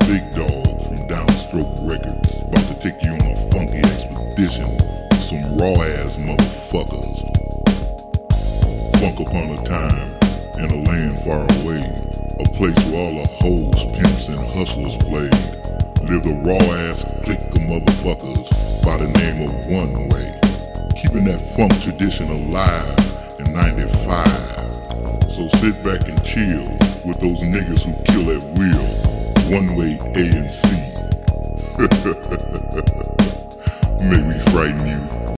Big Dog from Downstroke Records, about to take you on a funky expedition with some raw ass motherfuckers. Funk upon a time in a land far away, a place where all the hoes, pimps, and hustlers played. Lived a raw ass clique of motherfuckers by the name of One Way, keeping that funk tradition alive in 95. So sit back and chill with those niggas who kill at will. One Way A and C. Make me frighten you.